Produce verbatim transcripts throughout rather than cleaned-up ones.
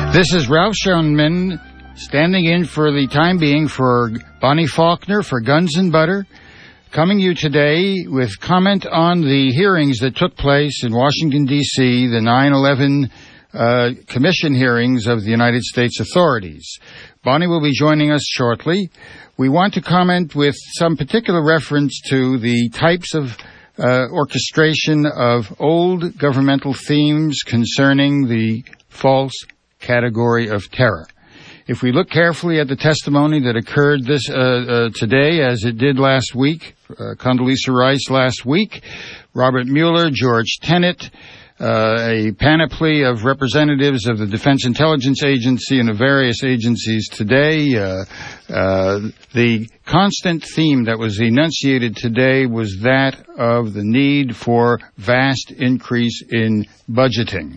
This is Ralph Schoenman standing in for the time being for Bonnie Faulkner for Guns and Butter, coming you today with comment on the hearings that took place in Washington, D C, the nine eleven uh, commission hearings of the United States authorities. Bonnie will be joining us shortly. We want to comment with some particular reference to the types of uh, orchestration of old governmental themes concerning the false category of terror. If we look carefully at the testimony that occurred this uh, uh, today, as it did last week, uh, Condoleezza Rice last week, Robert Mueller, George Tenet, uh, a panoply of representatives of the Defense Intelligence Agency and of various agencies today, uh, uh, the constant theme that was enunciated today was that of the need for vast increase in budgeting.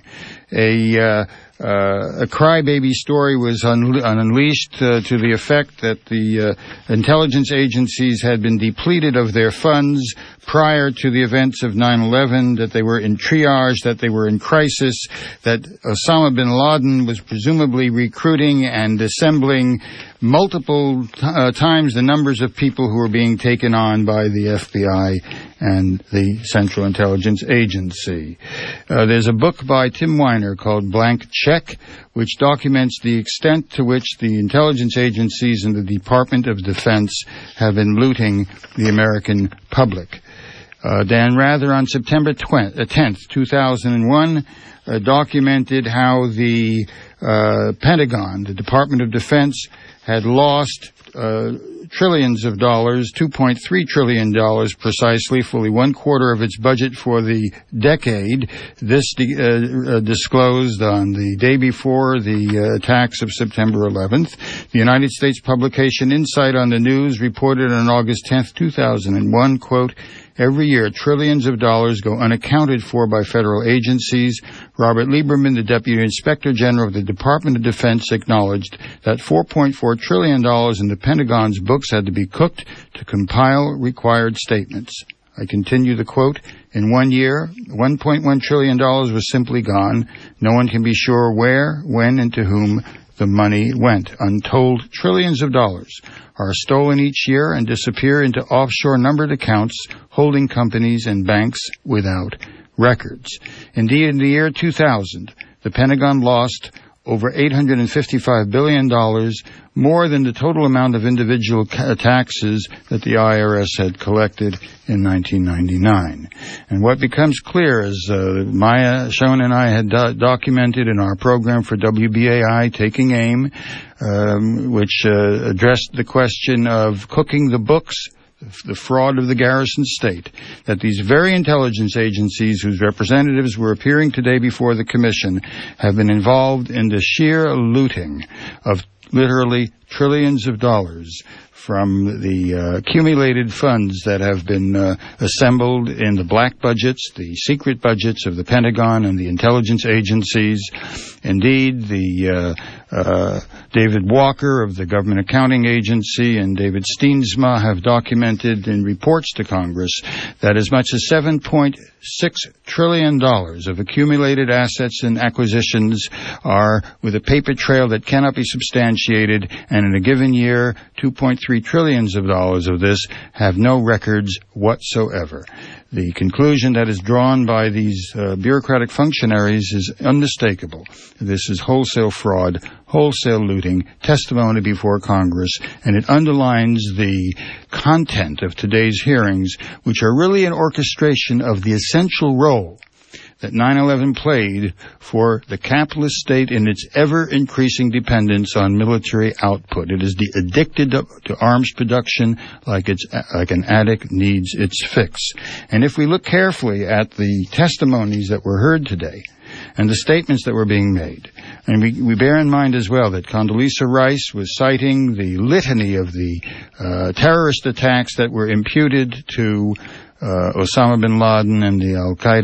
A uh, Uh, a crybaby story was un- unleashed uh, to the effect that the uh, intelligence agencies had been depleted of their funds prior to the events of nine eleven, that they were in triage, that they were in crisis, that Osama bin Laden was presumably recruiting and assembling multiple t- uh, times the numbers of people who were being taken on by the F B I and the Central Intelligence Agency. Uh, there's a book by Tim Weiner called Blank Check, which documents the extent to which the intelligence agencies and the Department of Defense have been looting the American public. Uh, Dan Rather on September tenth, two thousand one, uh, documented how the uh, Pentagon, the Department of Defense, had lost uh, trillions of dollars, two point three trillion dollars precisely, fully one quarter of its budget for the decade. This de- uh, uh, disclosed on the day before the uh, attacks of September eleventh. The United States publication Insight on the News reported on August tenth, two thousand one, quote, "Every year, trillions of dollars go unaccounted for by federal agencies. Robert Lieberman, the Deputy Inspector General of the Department of Defense, acknowledged that four point four trillion dollars in the Pentagon's books had to be cooked to compile required statements." I continue the quote, "In one year, one point one trillion dollars was simply gone. No one can be sure where, when, and to whom the money went. Untold trillions of dollars are stolen each year and disappear into offshore numbered accounts, holding companies and banks without records." Indeed, in the year two thousand, the Pentagon lost over eight hundred fifty-five billion dollars, more than the total amount of individual ca- taxes that the I R S had collected in nineteen ninety-nine. And what becomes clear, as uh, Maya Schoen and I had do- documented in our program for W B A I, Taking Aim, um, which uh, addressed the question of cooking the books, the fraud of the Garrison State, that these very intelligence agencies whose representatives were appearing today before the commission have been involved in the sheer looting of literally trillions of dollars from the uh, accumulated funds that have been uh, assembled in the black budgets, the secret budgets of the Pentagon and the intelligence agencies. Indeed, the uh, uh, David Walker of the Government Accounting Agency and David Steensma have documented in reports to Congress that as much as seven point six trillion dollars of accumulated assets and acquisitions are with a paper trail that cannot be substantiated, and in a given year, two point three trillions of dollars of this have no records whatsoever. The conclusion that is drawn by these uh, bureaucratic functionaries is unmistakable. This is wholesale fraud, wholesale looting, testimony before Congress, and it underlines the content of today's hearings, which are really an orchestration of the essential role that nine eleven played for the capitalist state in its ever-increasing dependence on military output. It is de- addicted to, to arms production like it's like an addict needs its fix. And if we look carefully at the testimonies that were heard today and the statements that were being made, and we, we bear in mind as well that Condoleezza Rice was citing the litany of the uh, terrorist attacks that were imputed to uh, Osama bin Laden and the Al-Qaeda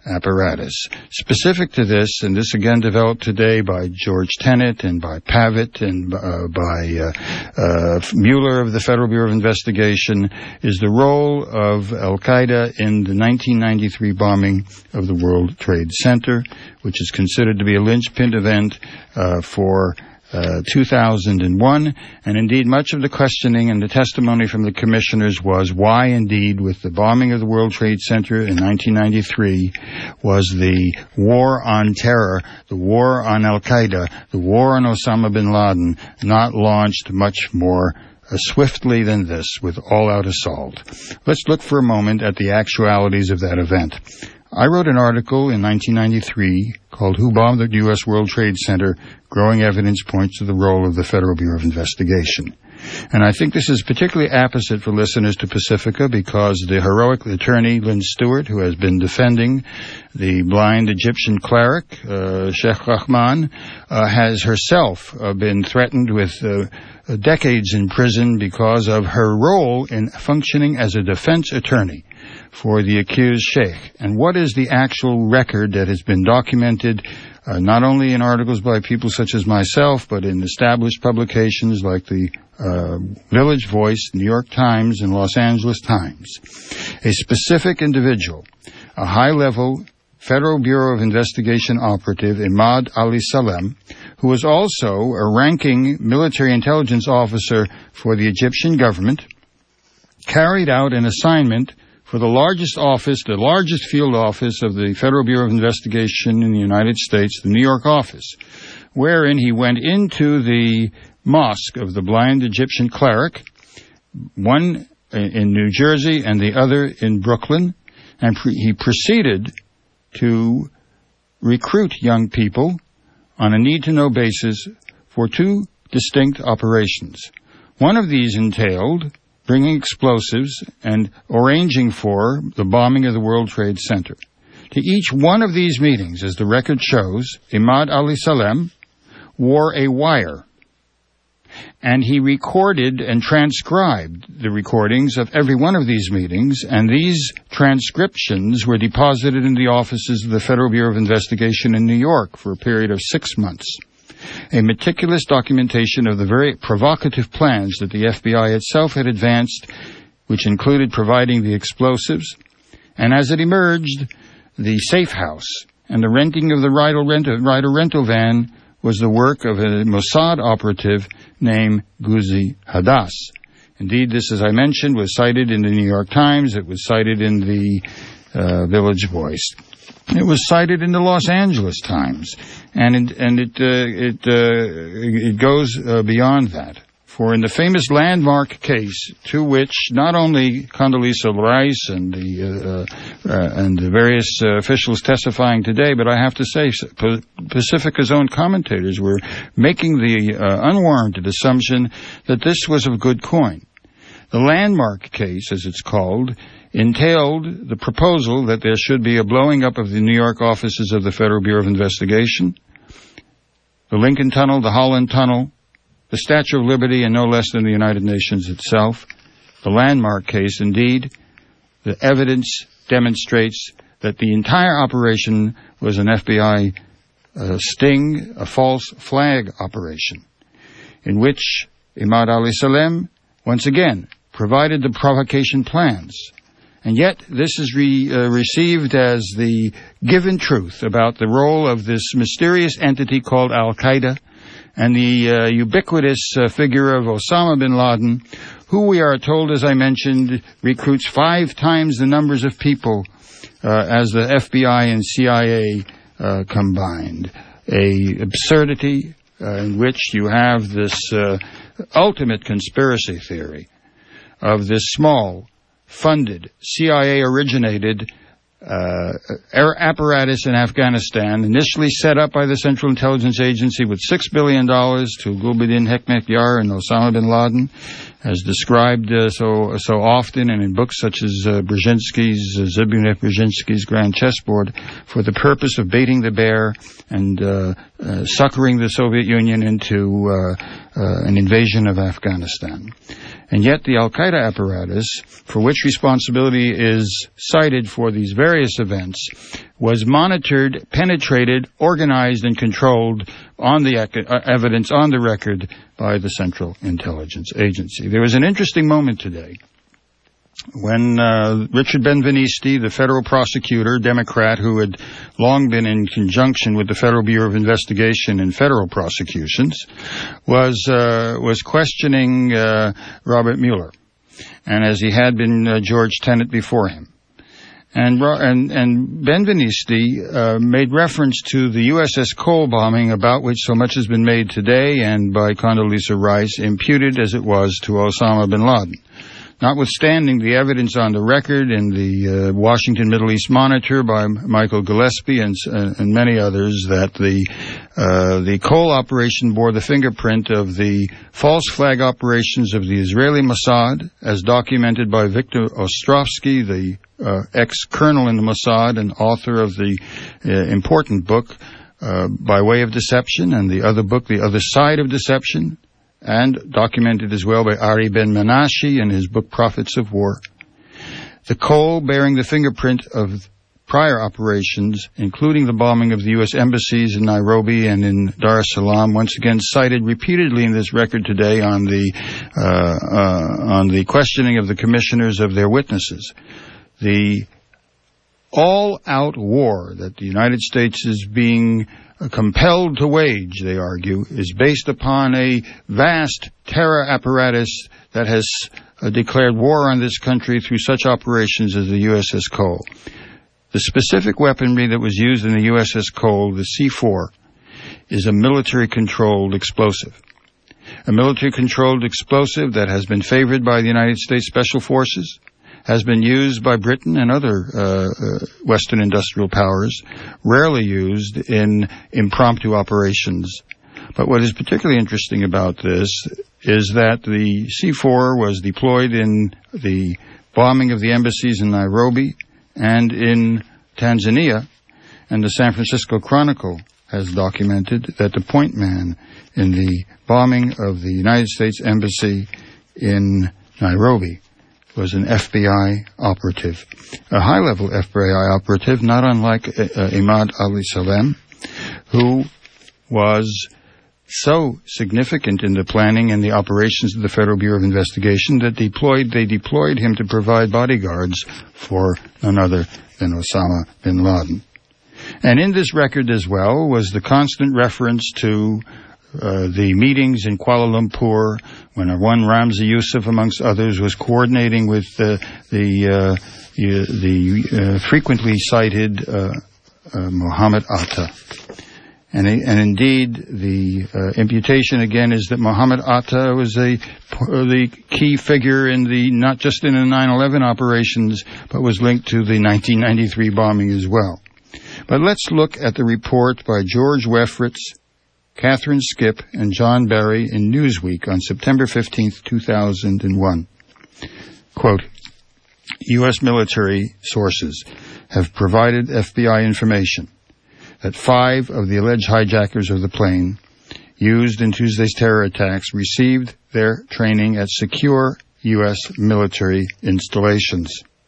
apparatus. Specific to this, and this again developed today by George Tenet and by Pavitt and uh, by uh, uh, Mueller of the Federal Bureau of Investigation, is the role of Al-Qaeda in the nineteen ninety-three bombing of the World Trade Center, which is considered to be a linchpin event uh, for Uh, two thousand one, and indeed much of the questioning and the testimony from the commissioners was why indeed with the bombing of the World Trade Center in nineteen ninety-three was the war on terror, the war on Al-Qaeda, the war on Osama bin Laden not launched much more uh, swiftly than this with all-out assault. Let's look for a moment at the actualities of that event. I wrote an article in nineteen ninety-three called Who Bombed the U S World Trade Center? Growing Evidence Points to the Role of the Federal Bureau of Investigation. And I think this is particularly apposite for listeners to Pacifica because the heroic attorney Lynn Stewart, who has been defending the blind Egyptian cleric, uh, Sheikh Rahman, uh, has herself uh, been threatened with uh, decades in prison because of her role in functioning as a defense attorney for the accused sheikh. And what is the actual record that has been documented uh, not only in articles by people such as myself, but in established publications like the uh, Village Voice, New York Times, and Los Angeles Times? A specific individual, a high-level Federal Bureau of Investigation operative, Imad Ali Salem, who was also a ranking military intelligence officer for the Egyptian government, carried out an assignment for the largest office, the largest field office of the Federal Bureau of Investigation in the United States, the New York office, wherein he went into the mosque of the blind Egyptian cleric, one in New Jersey and the other in Brooklyn, and pre- he proceeded to recruit young people on a need-to-know basis for two distinct operations. One of these entailed bringing explosives and arranging for the bombing of the World Trade Center. To each one of these meetings, as the record shows, Imad Ali Salem wore a wire, and he recorded and transcribed the recordings of every one of these meetings, and these transcriptions were deposited in the offices of the Federal Bureau of Investigation in New York for a period of six months. A meticulous documentation of the very provocative plans that the F B I itself had advanced, which included providing the explosives, and as it emerged, the safe house and the renting of the rider rental, rider rental van was the work of a Mossad operative named Ghuzi Hadass. Indeed, this, as I mentioned, was cited in the New York Times. It was cited in the uh, Village Voice. It was cited in the Los Angeles Times, and it, and it uh, it uh, it goes uh, beyond that. For in the famous landmark case, to which not only Condoleezza Rice and the uh, uh, and the various uh, officials testifying today, but I have to say, Pacifica's own commentators were making the uh, unwarranted assumption that this was of good coin. The landmark case, as it's called, entailed the proposal that there should be a blowing up of the New York offices of the Federal Bureau of Investigation, the Lincoln Tunnel, the Holland Tunnel, the Statue of Liberty, and no less than the United Nations itself. The landmark case, indeed, the evidence demonstrates that the entire operation was an F B I uh, sting, a false flag operation, in which Imad Ali Salem, once again, provided the provocation plans. And yet this is re, uh, received as the given truth about the role of this mysterious entity called Al-Qaeda and the uh, ubiquitous uh, figure of Osama bin Laden, who we are told, as I mentioned, recruits five times the numbers of people uh, as the F B I and C I A uh, combined. A absurdity uh, in which you have this uh, ultimate conspiracy theory of this small, funded, C I A-originated uh, apparatus in Afghanistan, initially set up by the Central Intelligence Agency with six billion dollars to Gulbuddin Hekmatyar and Osama bin Laden, as described uh, so so often and in books such as uh, Brzezinski's, uh, Zbigniew Brzezinski's Grand Chessboard, for the purpose of baiting the bear and uh, uh, suckering the Soviet Union into uh, uh, an invasion of Afghanistan. And yet the Al-Qaeda apparatus, for which responsibility is cited for these various events, was monitored, penetrated, organized, and controlled on the ec- uh, evidence on the record by the Central Intelligence Agency. There was an interesting moment today when uh, Richard Benvenisti, the federal prosecutor, Democrat, who had long been in conjunction with the Federal Bureau of Investigation in federal prosecutions, was uh, was questioning uh, Robert Mueller, and as he had been uh, George Tenet before him. And and and Benvenisti uh, made reference to the U S S Cole bombing, about which so much has been made today, and by Condoleezza Rice, imputed as it was to Osama bin Laden. Notwithstanding the evidence on the record in the uh, Washington Middle East Monitor by Michael Gillespie and, uh, and many others, that the uh, the Cole operation bore the fingerprint of the false flag operations of the Israeli Mossad, as documented by Viktor Ostrovsky, the uh, ex-colonel in the Mossad and author of the uh, important book uh, By Way of Deception, and the other book, The Other Side of Deception, and documented as well by Ari Ben-Menashe in his book Prophets of War. The Cole bearing the fingerprint of prior operations, including the bombing of the U S embassies in Nairobi and in Dar es Salaam, once again cited repeatedly in this record today on the uh, uh, on the questioning of the commissioners of their witnesses. The all-out war that the United States is being compelled to wage, they argue, is based upon a vast terror apparatus that has uh, declared war on this country through such operations as the U S S Cole. The specific weaponry that was used in the U S S Cole, the C four, is a military-controlled explosive. A military-controlled explosive that has been favored by the United States Special Forces, has been used by Britain and other uh, uh, Western industrial powers, rarely used in impromptu operations. But what is particularly interesting about this is that the C four was deployed in the bombing of the embassies in Nairobi and in Tanzania, and the San Francisco Chronicle has documented that the point man in the bombing of the United States Embassy in Nairobi was an F B I operative, a high-level F B I operative, not unlike uh, Imad Ali Salem, who was so significant in the planning and the operations of the Federal Bureau of Investigation that deployed they deployed him to provide bodyguards for none other than Osama bin Laden. And in this record as well was the constant reference to Uh, the meetings in Kuala Lumpur, when one Ramzi Youssef, amongst others, was coordinating with uh, the uh, the uh, frequently cited uh, uh, Mohammed Atta. And, and indeed, the uh, imputation again is that Mohammed Atta was a, the key figure in the, not just in the nine eleven operations, but was linked to the nineteen ninety-three bombing as well. But let's look at the report by George Wefritz, Catherine Skipp, and John Barry in Newsweek on September fifteenth, two thousand one. Quote, U S military sources have provided F B I information that five of the alleged hijackers of the plane used in Tuesday's terror attacks received their training at secure U S military installations.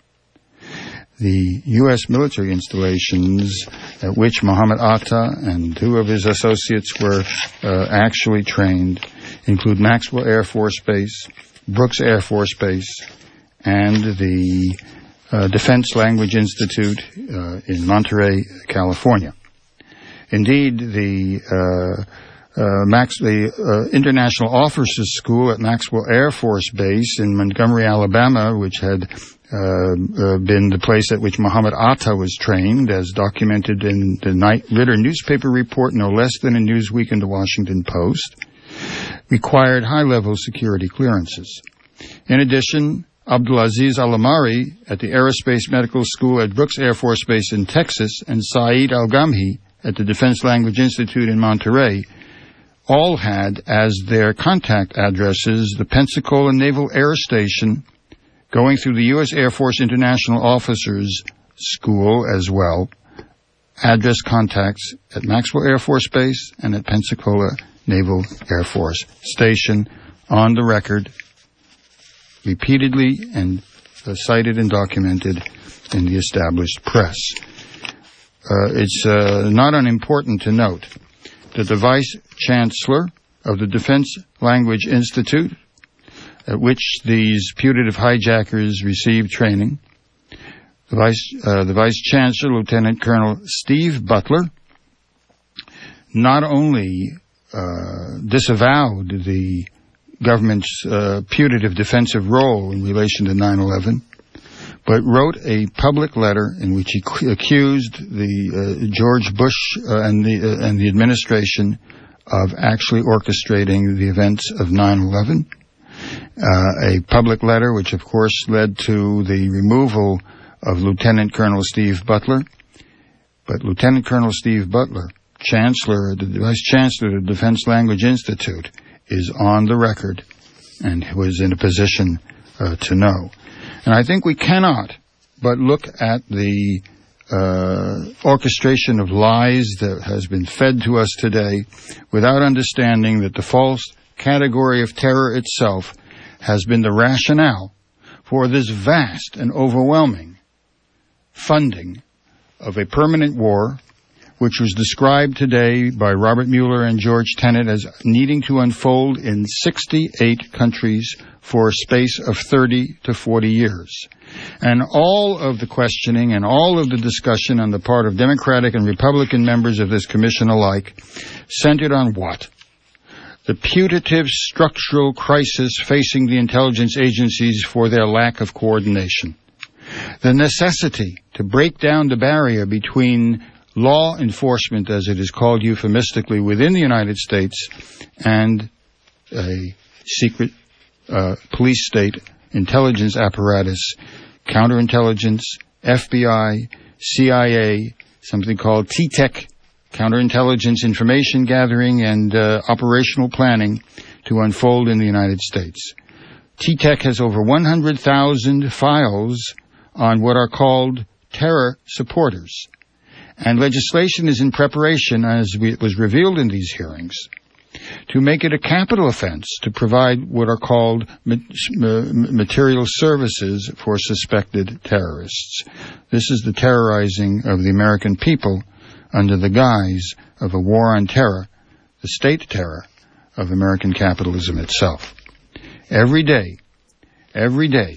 The U S military installations at which Mohammed Atta and two of his associates were uh, actually trained include Maxwell Air Force Base, Brooks Air Force Base, and the uh, Defense Language Institute uh, in Monterey, California. Indeed, the uh, uh, Max, the uh, International Officers School at Maxwell Air Force Base in Montgomery, Alabama, which had Uh, uh, been the place at which Mohammed Atta was trained, as documented in the Knight Ridder newspaper report, no less than in Newsweek and the Washington Post, required high-level security clearances. In addition, Abdulaziz Al-Amari at the Aerospace Medical School at Brooks Air Force Base in Texas and Saeed Al-Gamhi at the Defense Language Institute in Monterey all had as their contact addresses the Pensacola Naval Air Station, going through the U S Air Force International Officers School as well, address contacts at Maxwell Air Force Base and at Pensacola Naval Air Force Station on the record, repeatedly and uh, cited and documented in the established press. uh, it's uh, not unimportant to note that the Vice Chancellor of the Defense Language Institute, at which these putative hijackers received training, the Vice, uh, the Vice Chancellor, Lieutenant Colonel Steve Butler, not only uh, disavowed the government's uh, putative defensive role in relation to nine eleven, but wrote a public letter in which he c- accused the uh, George Bush uh, and the uh, and the administration of actually orchestrating the events of nine eleven. Uh, a public letter which, of course, led to the removal of Lieutenant Colonel Steve Butler. But Lieutenant Colonel Steve Butler, Chancellor, the Vice Chancellor of the Defense Language Institute, is on the record and was in a position uh, to know. And I think we cannot but look at the uh, orchestration of lies that has been fed to us today without understanding that the false category of terror itself has been the rationale for this vast and overwhelming funding of a permanent war, which was described today by Robert Mueller and George Tenet as needing to unfold in sixty-eight countries for a space of thirty to forty years. And all of the questioning and all of the discussion on the part of Democratic and Republican members of this commission alike centered on what? The putative structural crisis facing the intelligence agencies for their lack of coordination. The necessity to break down the barrier between law enforcement, as it is called euphemistically, within the United States and a secret uh, police state intelligence apparatus, counterintelligence, F B I, C I A, something called T TEC, counterintelligence information gathering and uh, operational planning, to unfold in the United States. T TEC has over one hundred thousand files on what are called terror supporters. And legislation is in preparation, as we, it was revealed in these hearings, to make it a capital offense to provide what are called ma- material services for suspected terrorists. This is the terrorizing of the American people under the guise of a war on terror, the state terror of American capitalism itself. Every day, every day,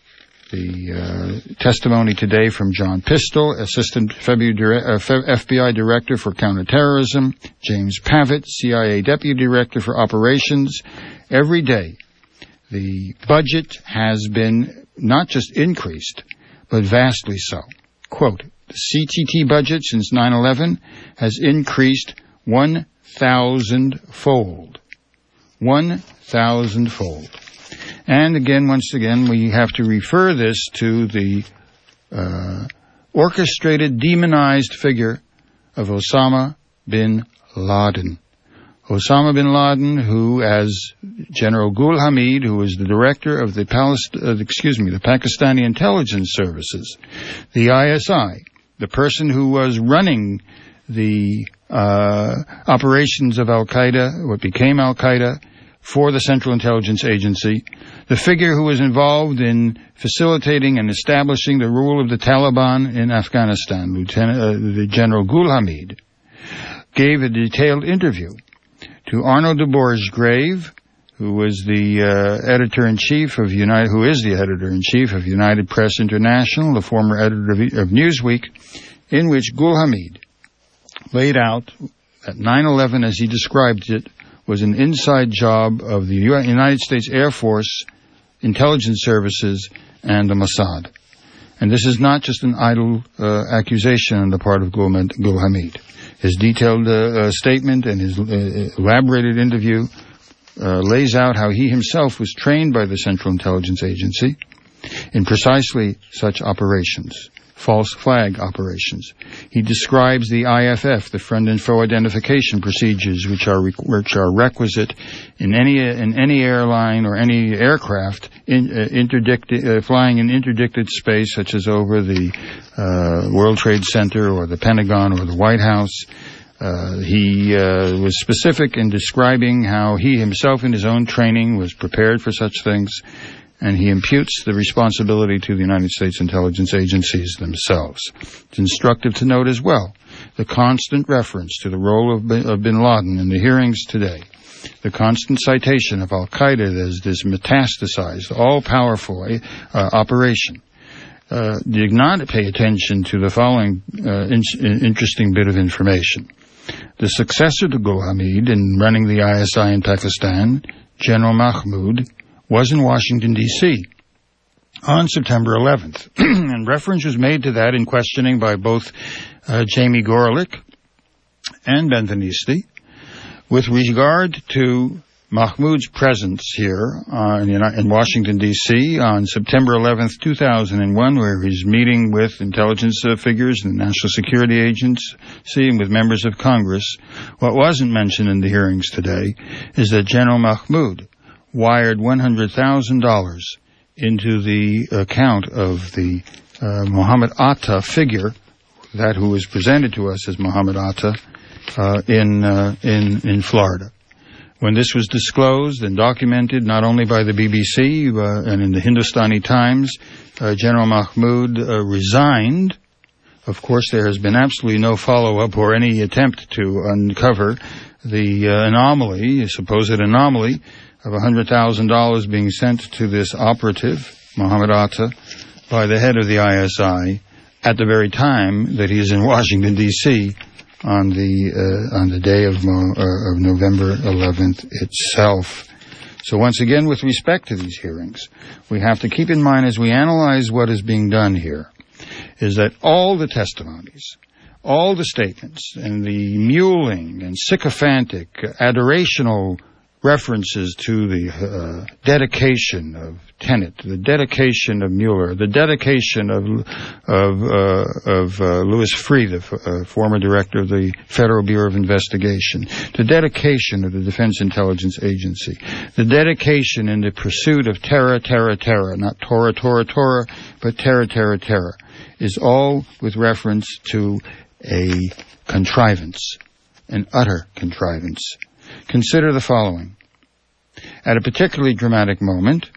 the uh, testimony today from John Pistol, Assistant F B I Director for Counterterrorism, James Pavitt, C I A Deputy Director for Operations. Every day, the budget has been not just increased, but vastly so. Quote, the C T T budget since nine eleven has increased one thousand fold. one thousand fold. And again, once again, we have to refer this to the uh, orchestrated, demonized figure of Osama bin Laden. Osama bin Laden, who, as General Gul Hamid, who is the director of the Palest- uh, excuse me, the Pakistani intelligence services, the I S I, the person who was running the uh, operations of Al-Qaeda, what became Al-Qaeda, for the Central Intelligence Agency, the figure who was involved in facilitating and establishing the rule of the Taliban in Afghanistan, Lieutenant uh, the General Gul Hamid, gave a detailed interview to Arno de Borchgrave, who was the uh, editor-in-chief of United, who is the editor-in-chief of United Press International, the former editor of, of Newsweek, in which Gul Hamid laid out that nine eleven, as he described it, was an inside job of the United States Air Force, intelligence services, and the Mossad. And this is not just an idle uh, accusation on the part of Gul, Gul Hamid. His detailed uh, uh, statement and his uh, elaborated interview uh, lays out how he himself was trained by the Central Intelligence Agency in precisely such operations, false flag operations. He describes the I F F, the friend and foe identification procedures, which are which are requisite in any in any airline or any aircraft in, uh, interdicted, uh, flying in interdicted space, such as over the uh, World Trade Center or the Pentagon or the White House. Uh, he uh, was specific in describing how he himself in his own training was prepared for such things. and he imputes the responsibility to the United States intelligence agencies themselves. It's instructive to note as well the constant reference to the role of bin, of bin Laden in the hearings today, the constant citation of al-Qaeda as this metastasized, all-powerful uh, operation. Uh, did not pay attention to the following uh, in- interesting bit of information. The successor to Gul Hamid in running the I S I in Pakistan, General Mahmoud, was in Washington, D C on September eleventh. And reference was made to that in questioning by both uh, Jamie Gorelick and Benvenisti with regard to Mahmoud's presence here uh, in, in Washington, D C on September eleventh, two thousand one, where he's meeting with intelligence uh, figures and National Security Agency and with members of Congress. What wasn't mentioned in the hearings today is that General Mahmoud wired one hundred thousand dollars into the account of the uh, Mohammed Atta figure, that who was presented to us as Mohammed Atta, uh, in, uh, in, in Florida. When this was disclosed and documented not only by the B B C uh, and in the Hindustani Times, uh, General Mahmoud uh, resigned. Of course, there has been absolutely no follow-up or any attempt to uncover the uh, anomaly, a supposed anomaly, of one hundred thousand dollars being sent to this operative, Mohammed Atta, by the head of the I S I at the very time that he is in Washington, D C on the uh, on the day of, uh, of November eleventh itself. So once again, with respect to these hearings, we have to keep in mind as we analyze what is being done here, is that all the testimonies, all the statements, and the mewling and sycophantic, adorational references to the uh, dedication of Tenet, the dedication of Mueller, the dedication of of uh, of uh, Louis Freeh, the f- uh, former director of the Federal Bureau of Investigation, the dedication of the Defense Intelligence Agency, the dedication in the pursuit of terror, terror, terror, not Torah, Torah, Torah, but terror, terror, terror, is all with reference to a contrivance, an utter contrivance. Consider the following. At a particularly dramatic moment,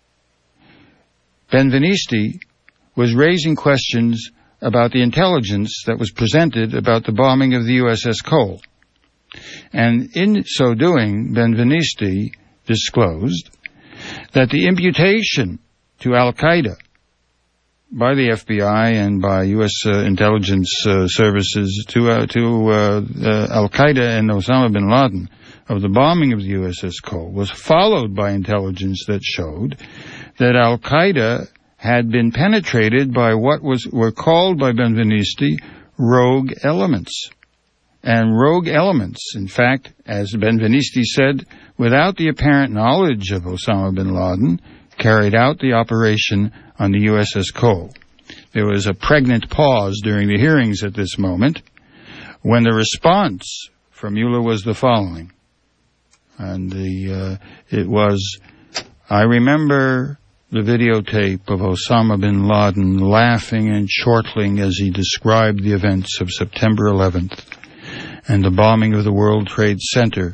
Benvenisti was raising questions about the intelligence that was presented about the bombing of the U S S Cole. And in so doing, Benvenisti disclosed that the imputation to al-Qaeda by the F B I and by U S uh, intelligence uh, services to uh, to uh, uh, al-Qaeda and Osama bin Laden of the bombing of the U S S Cole was followed by intelligence that showed that al-Qaeda had been penetrated by what was were called by Benvenisti rogue elements. And rogue elements, in fact, as Benvenisti said, without the apparent knowledge of Osama bin Laden, carried out the operation on the U S S Cole. There was a pregnant pause during the hearings at this moment when the response from Mueller was the following. And the uh, it was, I remember the videotape of Osama bin Laden laughing and chortling as he described the events of September eleventh and the bombing of the World Trade Center,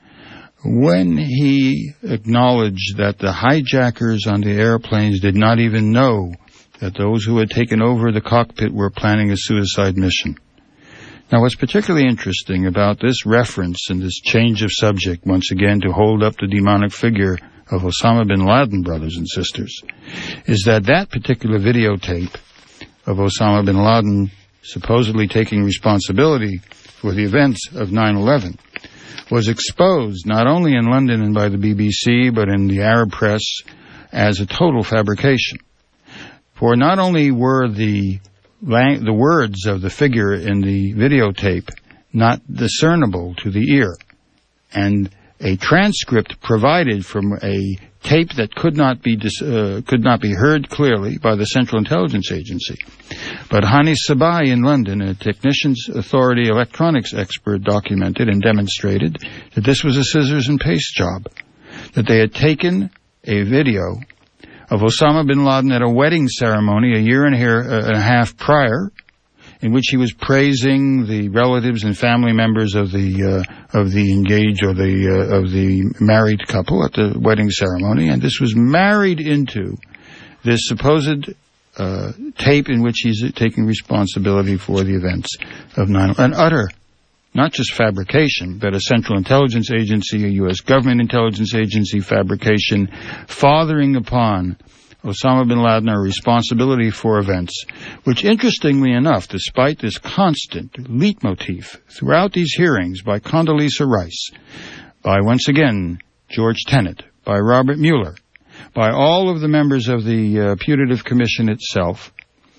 when he acknowledged that the hijackers on the airplanes did not even know that those who had taken over the cockpit were planning a suicide mission. Now, what's particularly interesting about this reference and this change of subject, once again, to hold up the demonic figure of Osama bin Laden, brothers and sisters, is that that particular videotape of Osama bin Laden supposedly taking responsibility for the events of nine eleven was exposed not only in London and by the B B C, but in the Arab press as a total fabrication. For not only were the the words of the figure in the videotape not discernible to the ear, and a transcript provided from a tape that could not be dis, uh, could not be heard clearly by the Central Intelligence Agency. But Hanis Sabai in London, a Technicians Authority electronics expert, documented and demonstrated that this was a scissors and paste job, that they had taken a video of Osama bin Laden at a wedding ceremony a year and a half prior, in which he was praising the relatives and family members of the uh, of the engaged or the uh, of the married couple at the wedding ceremony, and this was married into this supposed uh, tape in which he's taking responsibility for the events of nine eleven. An utter, not just fabrication, but a Central Intelligence Agency, a U S government intelligence agency fabrication, fathering upon Osama bin Laden a responsibility for events, which interestingly enough, despite this constant leitmotif throughout these hearings by Condoleezza Rice, by once again George Tenet, by Robert Mueller, by all of the members of the uh, putative commission itself,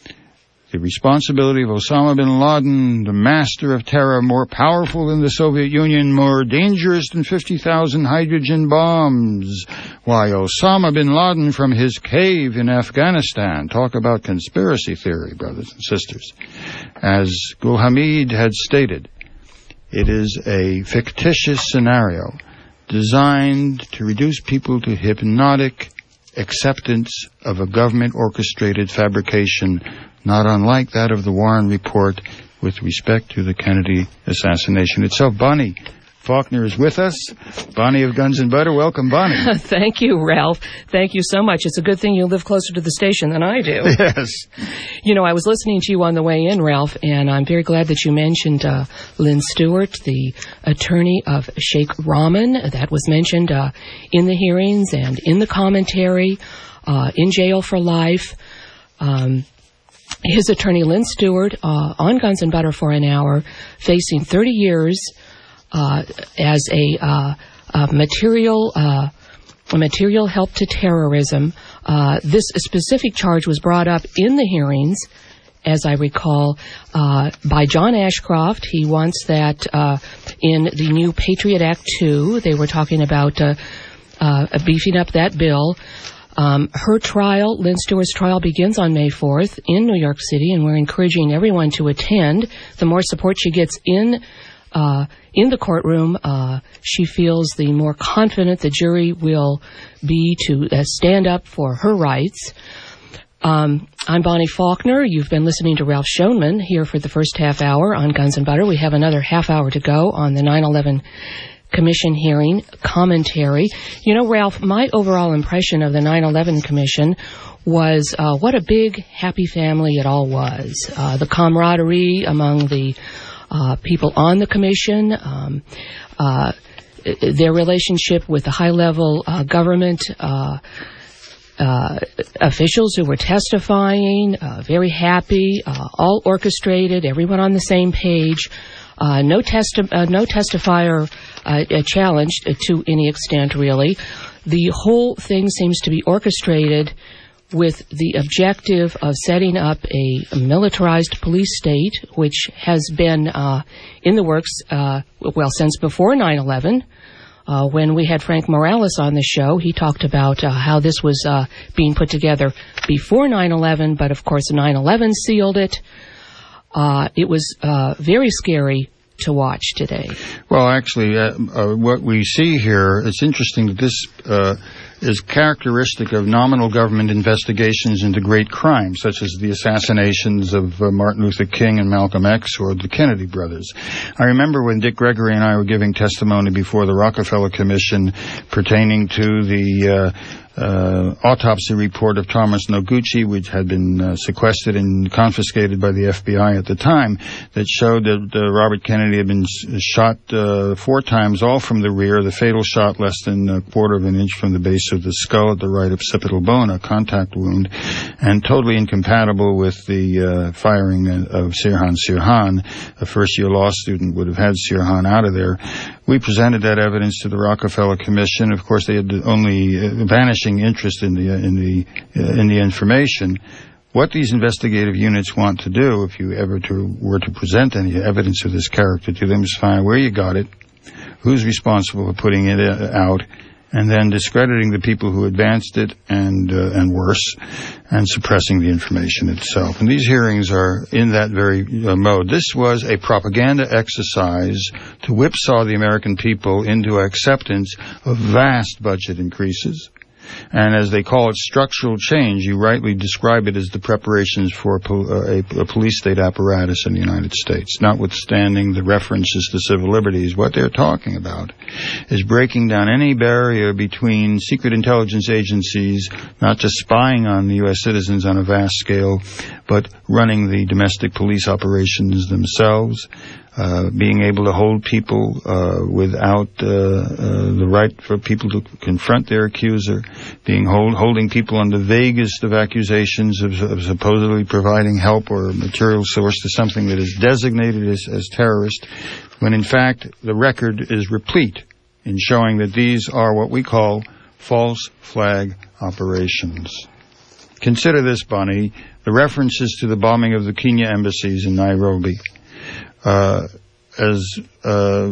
the responsibility of Osama bin Laden, the master of terror, more powerful than the Soviet Union, more dangerous than fifty thousand hydrogen bombs. Why, Osama bin Laden from his cave in Afghanistan. Talk about conspiracy theory, brothers and sisters. As Gul Hamid had stated, it is a fictitious scenario designed to reduce people to hypnotic acceptance of a government-orchestrated fabrication not unlike that of the Warren Report with respect to the Kennedy assassination itself. Bonnie Faulkner is with us. Bonnie of Guns and Butter. Welcome, Bonnie. Thank you, Ralph. Thank you so much. It's a good thing you live closer to the station than I do. Yes. You know, I was listening to you on the way in, Ralph, and I'm very glad that you mentioned uh, Lynn Stewart, the attorney of Sheikh Rahman. That was mentioned uh, in the hearings and in the commentary, uh, in jail for life. Um His attorney, Lynn Stewart, uh, on Guns and Butter for an hour, facing thirty years uh, as a, uh, a material uh, a material help to terrorism. Uh, this specific charge was brought up in the hearings, as I recall, uh, by John Ashcroft. He wants that uh, in the new Patriot Act two. They were talking about uh, uh, beefing up that bill. Um, her trial, Lynn Stewart's trial, begins on May fourth in New York City, and we're encouraging everyone to attend. The more support she gets in uh, in the courtroom, uh, she feels the more confident the jury will be to uh, stand up for her rights. Um, I'm Bonnie Faulkner. You've been listening to Ralph Schoenman here for the first half hour on Guns and Butter. We have another half hour to go on the nine eleven Commission hearing commentary. You know, Ralph, my overall impression of the nine eleven Commission was uh, what a big, happy family it all was. Uh, the camaraderie among the uh, people on the Commission, um, uh, their relationship with the high-level uh, government uh, uh, officials who were testifying, uh, very happy, uh, all orchestrated, everyone on the same page. Uh, no, testi- uh, no testifier uh, challenged to any extent, really. The whole thing seems to be orchestrated with the objective of setting up a militarized police state, which has been uh, in the works, uh, well, since before nine eleven. Uh, when we had Frank Morales on the show, he talked about uh, how this was uh, being put together before nine eleven, but of course nine eleven sealed it. Uh, it was uh, very scary to watch today. Well, actually, uh, uh, what we see here, it's interesting that this uh, is characteristic of nominal government investigations into great crimes, such as the assassinations of uh, Martin Luther King and Malcolm X or the Kennedy brothers. I remember when Dick Gregory and I were giving testimony before the Rockefeller Commission pertaining to the uh, Uh, autopsy report of Thomas Noguchi, which had been uh, sequestered and confiscated by the F B I at the time, that showed that uh, Robert Kennedy had been s- shot uh, four times, all from the rear, the fatal shot less than a quarter of an inch from the base of the skull at the right occipital bone, a contact wound, and totally incompatible with the uh, firing of Sirhan Sirhan. A first-year law student would have had Sirhan out of there. We presented that evidence to the Rockefeller Commission. Of course, they had only uh, vanishing interest in the uh, in the uh, in the information. What these investigative units want to do, if you ever to, were to present any evidence of this character to them, is find where you got it, who's responsible for putting it out, and then discrediting the people who advanced it, and uh, and worse, and suppressing the information itself. And these hearings are in that very uh, mode. This was a propaganda exercise to whipsaw the American people into acceptance of vast budget increases, And as they call it, structural change, you rightly describe it as the preparations for a, po- a, a police state apparatus in the United States. Notwithstanding the references to civil liberties, what they're talking about is breaking down any barrier between secret intelligence agencies, not just spying on the U S citizens on a vast scale, but running the domestic police operations themselves. Uh, being able to hold people uh, without uh, uh, the right for people to confront their accuser, being hold, holding people on the vaguest of accusations of, of supposedly providing help or a material source to something that is designated as, as terrorist, when in fact the record is replete in showing that these are what we call false flag operations. Consider this, Bonnie, the references to the bombing of the Kenya embassies in Nairobi. Uh, as uh,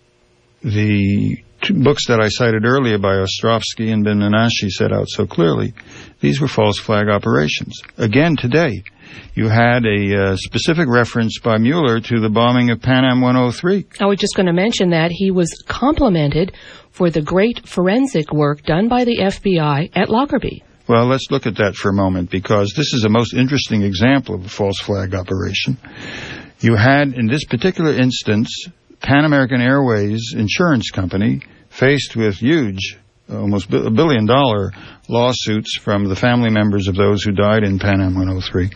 the two books that I cited earlier by Ostrovsky and Ben Menashe set out so clearly, these were false flag operations. Again, today, you had a uh, specific reference by Mueller to the bombing of Pan Am one oh three. I was just going to mention that he was complimented for the great forensic work done by the F B I at Lockerbie. Well, let's look at that for a moment, because this is a most interesting example of a false flag operation. You had, in this particular instance, Pan American Airways Insurance Company faced with huge, almost a billion dollar lawsuits from the family members of those who died in Pan Am one oh three,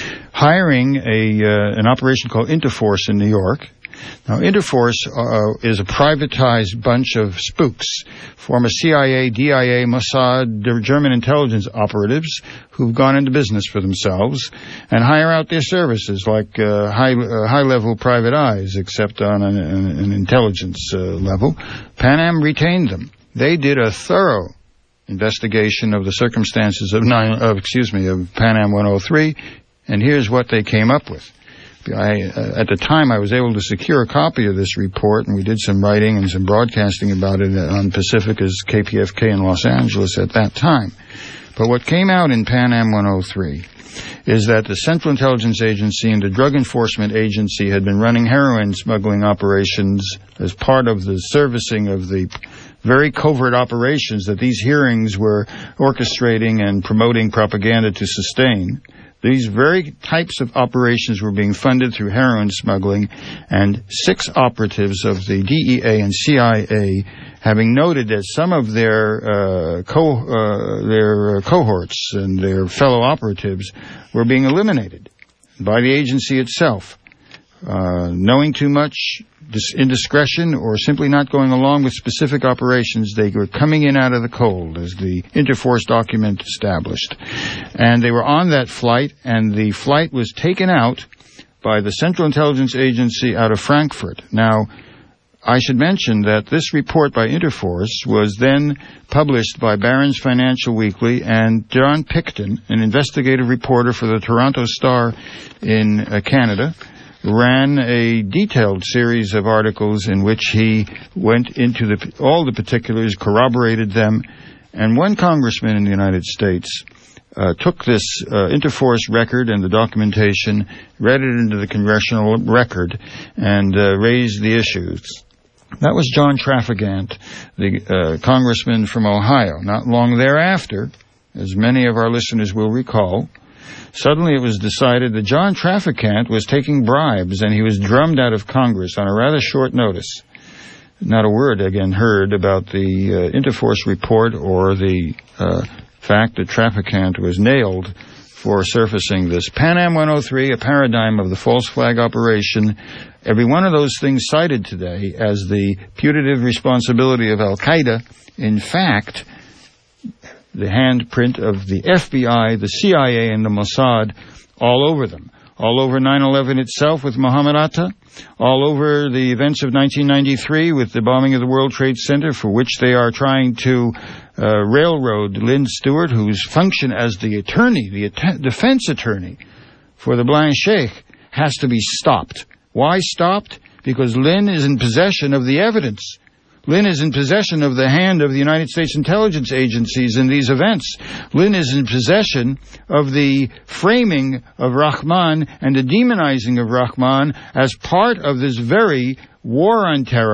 hiring a uh, an operation called Interforce in New York. Now, Interforce uh, is a privatized bunch of spooks, former C I A, D I A, Mossad, German intelligence operatives who've gone into business for themselves and hire out their services like uh, high, uh, high-level private eyes, except on an, an, an intelligence uh, level. Pan Am retained them. They did a thorough investigation of the circumstances of, nine, of excuse me, of Pan Am one oh three, and here's what they came up with. I, uh, at the time, I was able to secure a copy of this report, and we did some writing and some broadcasting about it on Pacifica's K P F K in Los Angeles at that time. But what came out in Pan Am one oh three is that the Central Intelligence Agency and the Drug Enforcement Agency had been running heroin smuggling operations as part of the servicing of the very covert operations that these hearings were orchestrating and promoting propaganda to sustain. These very types of operations were being funded through heroin smuggling, and six operatives of the D E A and C I A, having noted that some of their uh, co uh, their cohorts and their fellow operatives were being eliminated by the agency itself, uh, knowing too much, indiscretion, or simply not going along with specific operations, they were coming in out of the cold, as the Interforce document established. And they were on that flight, and the flight was taken out by the Central Intelligence Agency out of Frankfurt. Now, I should mention that this report by Interforce was then published by Barron's Financial Weekly, and John Picton, an investigative reporter for the Toronto Star in uh, Canada, ran a detailed series of articles in which he went into the, all the particulars, corroborated them, and one congressman in the United States uh, took this uh, Interforce record and the documentation, read it into the congressional record, and uh, raised the issues. That was John Trafficant, the uh, congressman from Ohio. Not long thereafter, as many of our listeners will recall, suddenly it was decided that John Trafficant was taking bribes, and he was drummed out of Congress on a rather short notice. Not a word, again, heard about the uh, Interforce report or the uh, fact that Trafficant was nailed for surfacing this. Pan Am one oh three, a paradigm of the false flag operation. Every one of those things cited today as the putative responsibility of Al-Qaeda, in fact, the handprint of the F B I, the C I A, and the Mossad all over them. All over nine eleven itself with Mohammed Atta, all over the events of nineteen ninety-three with the bombing of the World Trade Center, for which they are trying to uh, railroad Lynn Stewart, whose function as the attorney, the att- defense attorney for the Blind Sheikh, has to be stopped. Why stopped? Because Lynn is in possession of the evidence. Lynn is in possession of the hand of the United States intelligence agencies in these events. Lynn is in possession of the framing of Rahman and the demonizing of Rahman as part of this very war on terror,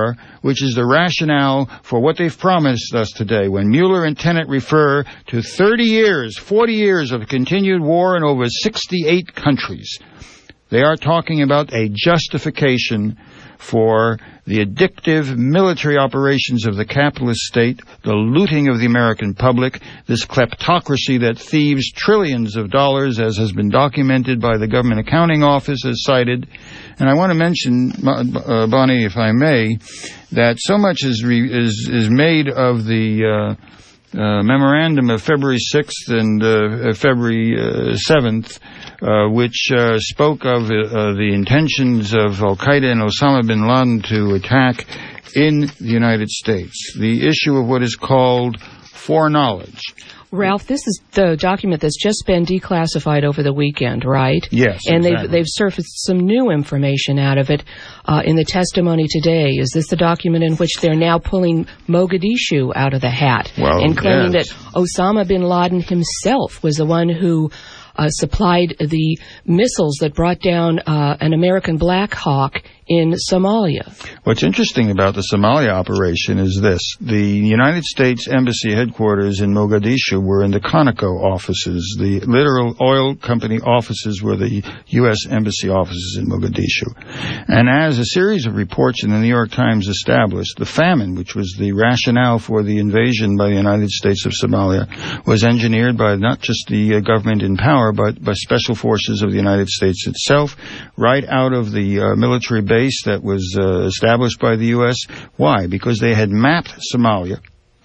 which is the rationale for what they've promised us today. When Mueller and Tenet refer to thirty years, forty years of continued war in over sixty-eight countries, they are talking about a justification for the addictive military operations of the capitalist state, the looting of the American public, this kleptocracy that thieves trillions of dollars, as has been documented by the Government Accounting Office, as cited. And I want to mention, uh, Bonnie, if I may, that so much is re- is, is made of the uh, uh, memorandum of February sixth and uh, February uh, seventh, Uh, which uh, spoke of uh, the intentions of Al-Qaeda and Osama bin Laden to attack in the United States. The issue of what is called foreknowledge. Ralph, this is the document that's just been declassified over the weekend, right? Yes, And exactly. they've, they've surfaced some new information out of it uh, in the testimony today. Is this the document in which they're now pulling Mogadishu out of the hat well, and claiming yes. that Osama bin Laden himself was the one who Uh, supplied the missiles that brought down uh, an American Black Hawk in Somalia? What's interesting about the Somalia operation is this. The United States Embassy headquarters in Mogadishu were in the Conoco offices. The literal oil company offices were the U S Embassy offices in Mogadishu. And as a series of reports in the New York Times established, the famine, which was the rationale for the invasion by the United States of Somalia, was engineered by not just the uh, government in power, but by special forces of the United States itself, right out of the uh, military base that was uh, established by the U S. Why? Because they had mapped Somalia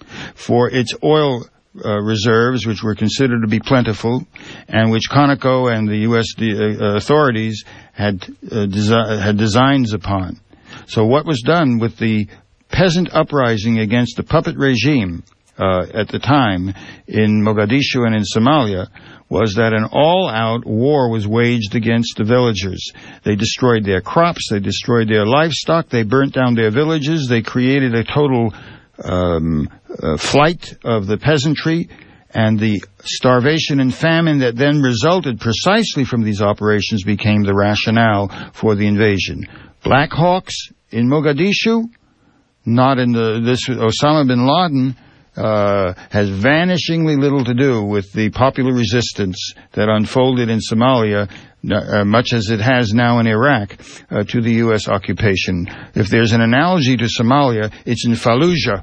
for its oil uh, reserves, which were considered to be plentiful, and which Conoco and the U S de- uh, authorities had uh, desi- had designs upon. So what was done with the peasant uprising against the puppet regime uh, at the time in Mogadishu and in Somalia was that an all-out war was waged against the villagers. They destroyed their crops, they destroyed their livestock, they burnt down their villages, they created a total um, uh, flight of the peasantry, and the starvation and famine that then resulted precisely from these operations became the rationale for the invasion. Black Hawks in Mogadishu, not in the this Osama bin Laden, Uh, has vanishingly little to do with the popular resistance that unfolded in Somalia, uh, much as it has now in Iraq, uh, to the U S occupation. If there's an analogy to Somalia, it's in Fallujah,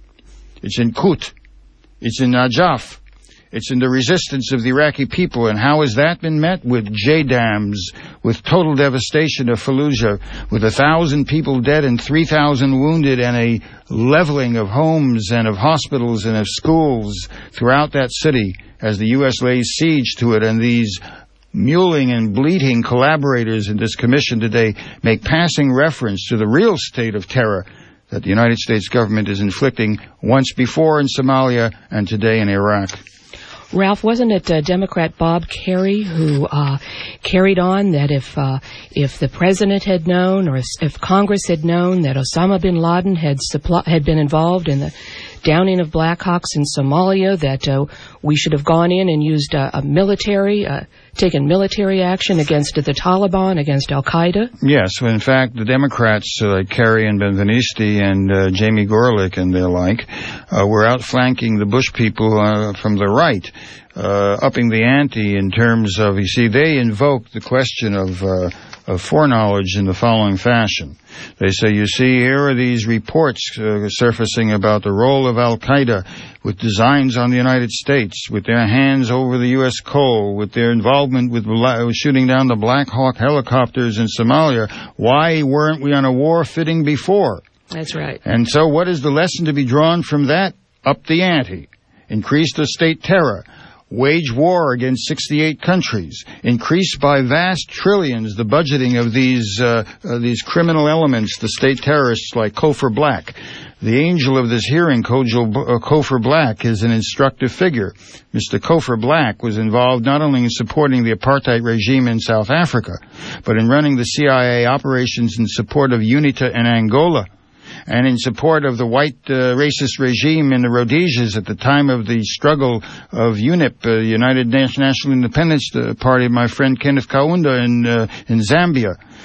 it's in Kut, it's in Najaf, it's in the resistance of the Iraqi people. And how has that been met? With J-dams, with total devastation of Fallujah, with a thousand people dead and three thousand wounded, and a leveling of homes and of hospitals and of schools throughout that city as the U S lays siege to it. And these mewling and bleating collaborators in this commission today make passing reference to the real state of terror that the United States government is inflicting once before in Somalia and today in Iraq. Ralph, wasn't it uh, Democrat Bob Kerrey who uh, carried on that if uh, if the president had known, or if Congress had known, that Osama bin Laden had suppl- had been involved in the downing of Black Hawks in Somalia, that uh, we should have gone in and used uh, a military, uh, taken military action against the Taliban, against Al-Qaeda? Yes, well, in fact, the Democrats, uh, like Kerry and Benvenisti and uh, Jamie Gorelick and their like, uh, were outflanking the Bush people uh, from the right, uh, upping the ante in terms of, you see, they invoked the question of, uh, of foreknowledge in the following fashion. They say, you see, here are these reports uh, surfacing about the role of Al-Qaeda with designs on the United States, with their hands over the U S coal, with their involvement with bla- shooting down the Black Hawk helicopters in Somalia. Why weren't we on a war footing before? That's right. And so what is the lesson to be drawn from that? Up the ante. Increase the state terror. Wage war against sixty-eight countries, increase by vast trillions the budgeting of these uh, uh, these criminal elements, the state terrorists like Cofer Black. The angel of this hearing, Kojal, uh, Cofer Black, is an instructive figure. Mister Cofer Black was involved not only in supporting the apartheid regime in South Africa, but in running the C I A operations in support of UNITA in Angola, and in support of the white uh, racist regime in the Rhodesias at the time of the struggle of UNIP, uh, United National Independence Party, my friend Kenneth Kaunda in, uh, in Zambia.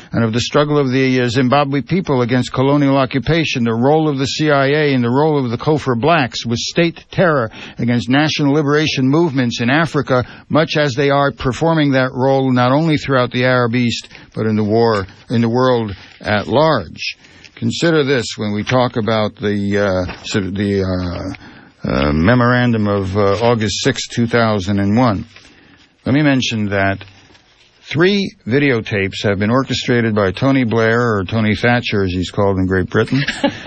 and of the struggle of the uh, Zimbabwe people against colonial occupation, the role of the C I A and the role of the Kafir blacks with state terror against national liberation movements in Africa, much as they are performing that role not only throughout the Arab East, but in the war, in the world at large. Consider this when we talk about the uh, sort of the uh, uh, memorandum of uh, August sixth, two thousand one. Let me mention that three videotapes have been orchestrated by Tony Blair, or Tony Thatcher as he's called in Great Britain,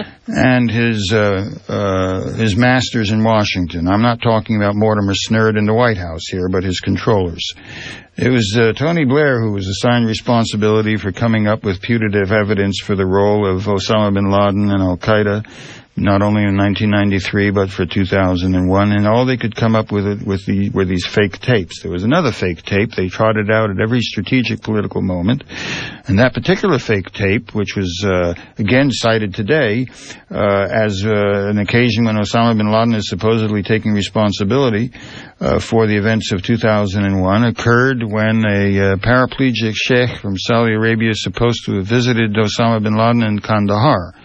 and his uh, uh, his masters in Washington. I'm not talking about Mortimer Snerd in the White House here, but his controllers. It was uh, Tony Blair who was assigned responsibility for coming up with putative evidence for the role of Osama bin Laden and Al-Qaeda, not only in nineteen ninety-three, but for two thousand one, and all they could come up with it with the, were these fake tapes. There was another fake tape they trotted out at every strategic political moment, and that particular fake tape, which was, uh, again cited today, uh, as, uh, an occasion when Osama bin Laden is supposedly taking responsibility, uh, for the events of two thousand one, occurred when a, uh, paraplegic sheikh from Saudi Arabia is supposed to have visited Osama bin Laden in Kandahar.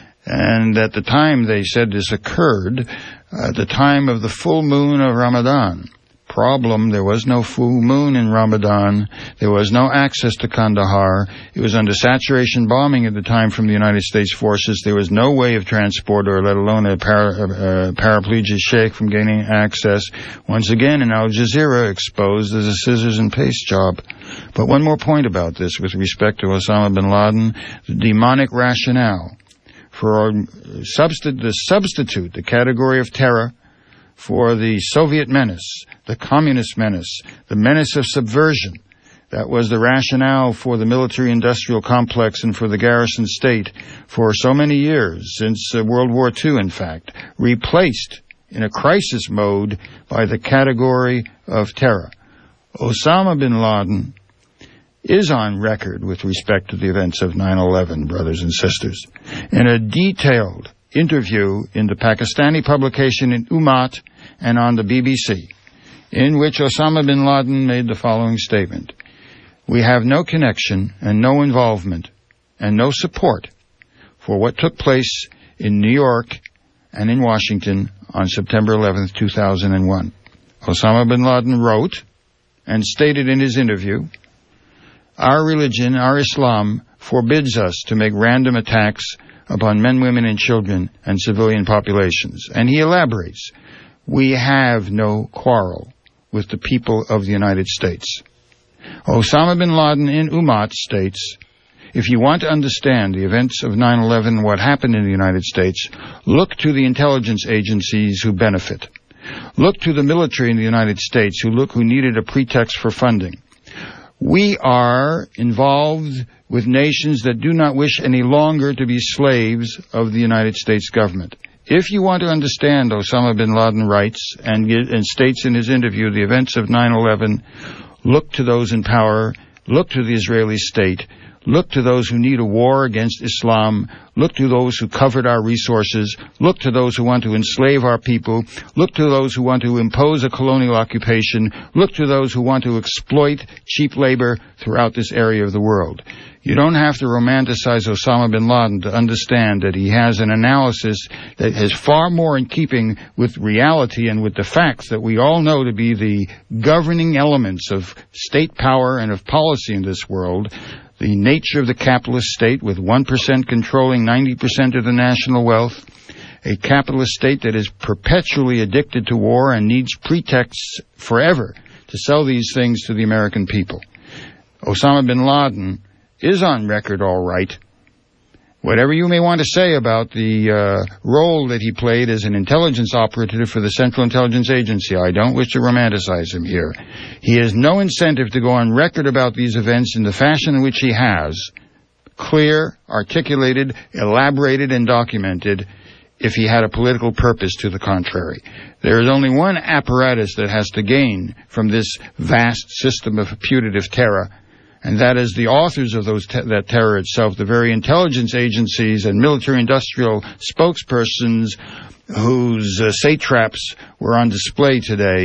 And at the time they said this occurred, at the time of the full moon of Ramadan. Problem, there was no full moon in Ramadan. There was no access to Kandahar. It was under saturation bombing at the time from the United States forces. There was no way of transport, or let alone a, para, a paraplegic sheikh from gaining access. Once again, in Al Jazeera, exposed as a scissors and paste job. But one more point about this with respect to Osama bin Laden, the demonic rationale for substi- the substitute, the category of terror, for the Soviet menace, the communist menace, the menace of subversion. That was the rationale for the military-industrial complex and for the garrison state for so many years, since uh, World War Two, in fact, replaced in a crisis mode by the category of terror. Osama bin Laden is on record with respect to the events of nine eleven, brothers and sisters, in a detailed interview in the Pakistani publication in Ummat and on the B B C, in which Osama bin Laden made the following statement: "We have no connection and no involvement and no support for what took place in New York and in Washington on September eleventh, two thousand one. Osama bin Laden wrote and stated in his interview, "Our religion, our Islam, forbids us to make random attacks upon men, women, and children and civilian populations." And he elaborates, "We have no quarrel with the people of the United States." Osama bin Laden in Ummat states, "If you want to understand the events of nine eleven, what happened in the United States, look to the intelligence agencies who benefit. Look to the military in the United States who look who needed a pretext for funding. We are involved with nations that do not wish any longer to be slaves of the United States government. If you want to understand," Osama bin Laden writes and, and states in his interview, "the events of nine eleven, look to those in power, look to the Israeli state, look to those who need a war against Islam, look to those who covered our resources, look to those who want to enslave our people, look to those who want to impose a colonial occupation, look to those who want to exploit cheap labor throughout this area of the world." You don't have to romanticize Osama bin Laden to understand that he has an analysis that is far more in keeping with reality and with the facts that we all know to be the governing elements of state power and of policy in this world. The nature of the capitalist state, with one percent controlling ninety percent of the national wealth, a capitalist state that is perpetually addicted to war and needs pretexts forever to sell these things to the American people. Osama bin Laden is on record all right. Whatever you may want to say about the uh, role that he played as an intelligence operative for the Central Intelligence Agency, I don't wish to romanticize him here. He has no incentive to go on record about these events in the fashion in which he has, clear, articulated, elaborated, and documented, if he had a political purpose to the contrary. There is only one apparatus that has to gain from this vast system of putative terror, and that is the authors of those te- that terror itself, the very intelligence agencies and military-industrial spokespersons whose uh, satraps were on display today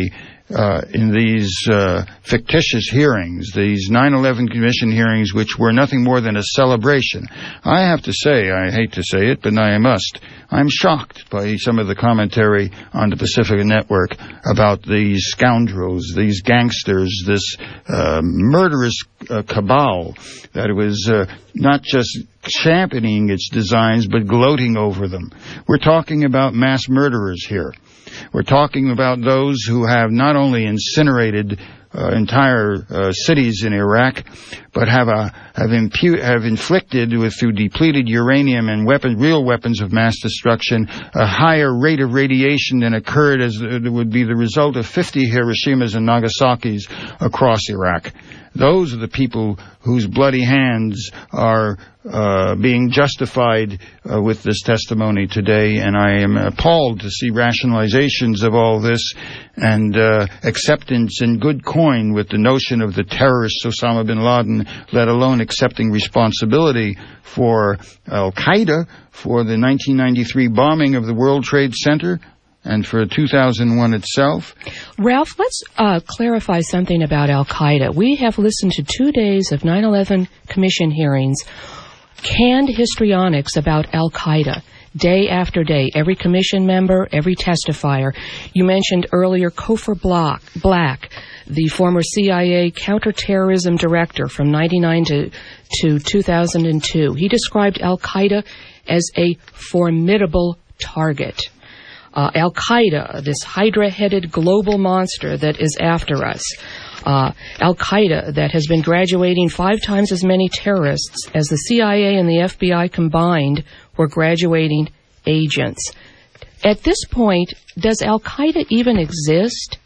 uh, in these uh, fictitious hearings, these nine eleven Commission hearings, which were nothing more than a celebration. I have to say, I hate to say it, but I must, I'm shocked by some of the commentary on the Pacifica Network about these scoundrels, these gangsters, this uh, murderous uh, cabal that was uh, not just championing its designs, but gloating over them. We're talking about mass murderers here. We're talking about those who have not only incinerated uh, entire uh, cities in Iraq, but have a have impu- have inflicted with through depleted uranium and weapon real weapons of mass destruction a higher rate of radiation than occurred as it would be the result of fifty Hiroshimas and Nagasaki's across Iraq. Those are the people whose bloody hands are uh, being justified uh, with this testimony today, and I am appalled to see rationalizations of all this and uh, acceptance in good coin with the notion of the terrorist Osama bin Laden, let alone accepting responsibility for Al-Qaeda for the nineteen ninety-three bombing of the World Trade Center and for two thousand one itself. Ralph, let's uh, clarify something about Al-Qaeda. We have listened to two days of nine eleven Commission hearings, canned histrionics about Al-Qaeda, day after day, every Commission member, every testifier. You mentioned earlier Cofer Black, the former C I A counterterrorism director from ninety-nine to, to two thousand two. He described Al-Qaeda as a formidable target. Uh, Al-Qaeda, this hydra-headed global monster that is after us. Uh, Al-Qaeda that has been graduating five times as many terrorists as the C I A and the F B I combined were graduating agents. At this point, does Al-Qaeda even exist?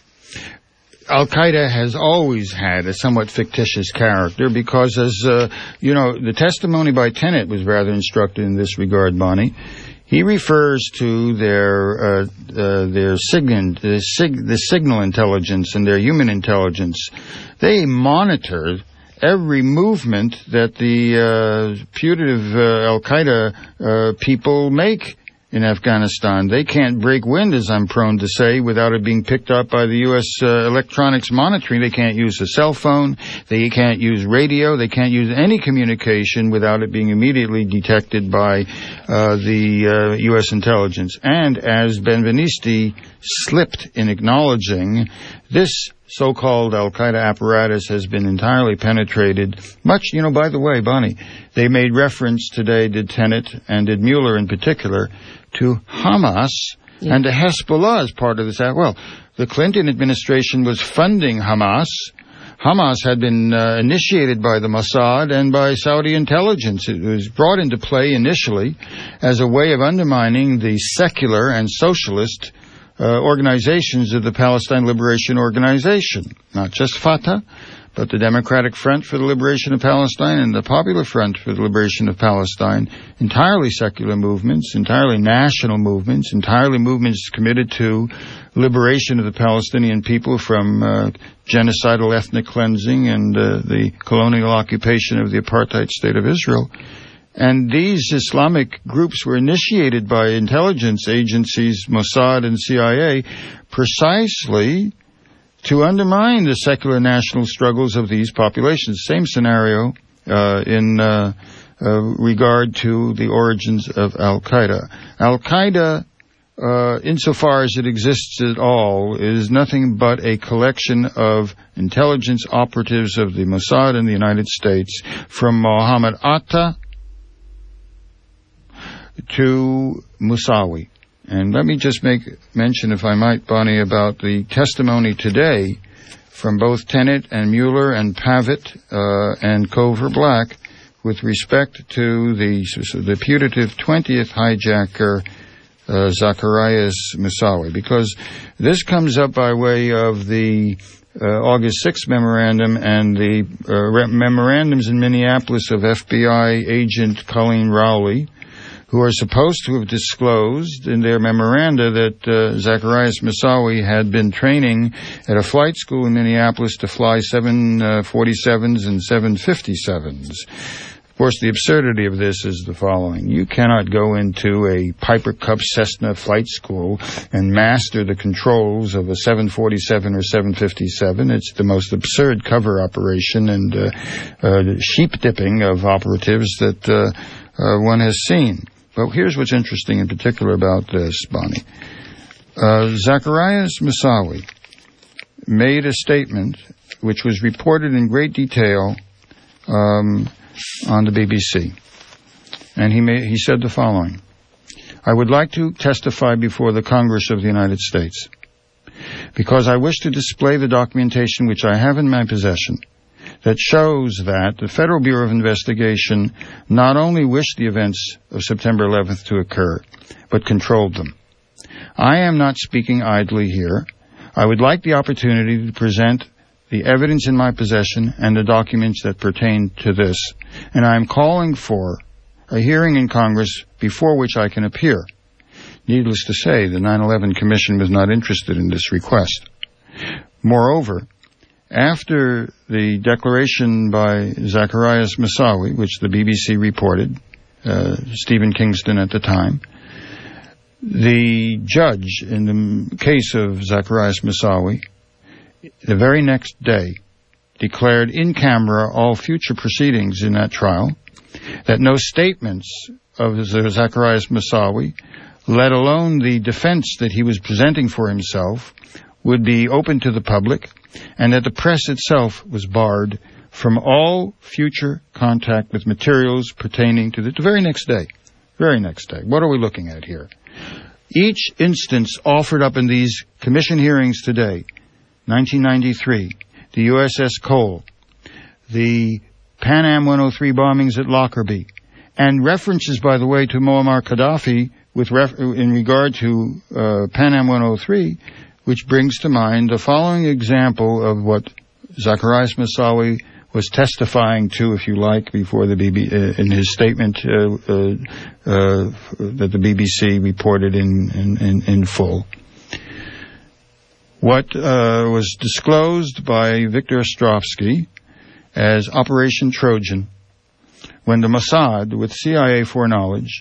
Al-Qaeda has always had a somewhat fictitious character because, as uh, you know, the testimony by Tenet was rather instructive in this regard, Bonnie. He refers to their uh, uh, their sign, the, sig- the signal intelligence and their human intelligence. They monitor every movement that the uh, putative uh, Al-Qaeda uh, people make in Afghanistan. They can't break wind, as I'm prone to say, without it being picked up by the U S uh, electronics monitoring. They can't use a cell phone. They can't use radio. They can't use any communication without it being immediately detected by uh, the uh, U S intelligence. And as Benvenisti slipped in acknowledging, this so-called Al-Qaeda apparatus has been entirely penetrated. Much, you know, by the way, Bonnie, they made reference today, did Tenet and did Mueller in particular, to Hamas yeah. and to Hezbollah as part of this. Well, the Clinton administration was funding Hamas. Hamas had been uh, initiated by the Mossad and by Saudi intelligence. It was brought into play initially as a way of undermining the secular and socialist Uh, organizations of the Palestine Liberation Organization, not just Fatah, but the Democratic Front for the Liberation of Palestine and the Popular Front for the Liberation of Palestine, entirely secular movements, entirely national movements, entirely movements committed to liberation of the Palestinian people from uh, genocidal ethnic cleansing and uh, the colonial occupation of the apartheid state of Israel. And these Islamic groups were initiated by intelligence agencies, Mossad and C I A, precisely to undermine the secular national struggles of these populations. Same scenario uh, in uh, uh, regard to the origins of Al-Qaeda. Al-Qaeda, uh, insofar as it exists at all, is nothing but a collection of intelligence operatives of the Mossad in the United States, from Mohammed Atta to Musawi. And let me just make mention, if I might, Bonnie, about the testimony today from both Tenet and Mueller and Pavitt uh, and Cover Black with respect to the the putative twentieth hijacker, uh, Zacharias Musawi, because this comes up by way of the uh, August sixth memorandum and the uh, memorandums in Minneapolis of F B I agent Colleen Rowley, who are supposed to have disclosed in their memoranda that uh, Zacharias Musawi had been training at a flight school in Minneapolis to fly seven forty-sevens and seven fifty-sevens. Of course, the absurdity of this is the following. You cannot go into a Piper Cub Cessna flight school and master the controls of a seven forty-seven or seven fifty-seven. It's the most absurd cover operation and uh, uh, sheep dipping of operatives that uh, uh, one has seen. But here's what's interesting in particular about this, Bonnie. Uh, Zacarias Moussaoui made a statement which was reported in great detail um, on the B B C. And he made, he said the following: I would like to testify before the Congress of the United States because I wish to display the documentation which I have in my possession that shows that the Federal Bureau of Investigation not only wished the events of September eleventh to occur, but controlled them. I am not speaking idly here. I would like the opportunity to present the evidence in my possession and the documents that pertain to this, and I am calling for a hearing in Congress before which I can appear. Needless to say, the nine eleven Commission was not interested in this request. Moreover, after the declaration by Zacarias Moussaoui, which the B B C reported, uh, Stephen Kingston at the time, the judge in the case of Zacarias Moussaoui, the very next day, declared in camera all future proceedings in that trial, that no statements of Zacarias Moussaoui, let alone the defense that he was presenting for himself, would be open to the public, and that the press itself was barred from all future contact with materials pertaining to the, the very next day. Very next day. What are we looking at here? Each instance offered up in these commission hearings today, nineteen ninety-three, the U S S Cole, the Pan Am one oh three bombings at Lockerbie, and references, by the way, to Muammar Gaddafi with ref- in regard to uh, Pan Am one oh three, which brings to mind the following example of what Zacarias Moussaoui was testifying to, if you like, before the B B uh, in his statement uh, uh, uh, that the B B C reported in in, in, in full. What uh, was disclosed by Victor Ostrovsky as Operation Trojan, when the Mossad, with C I A foreknowledge,